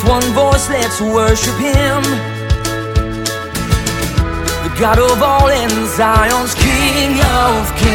one voice, let's worship Him. The God of all and Zion's King of Kings.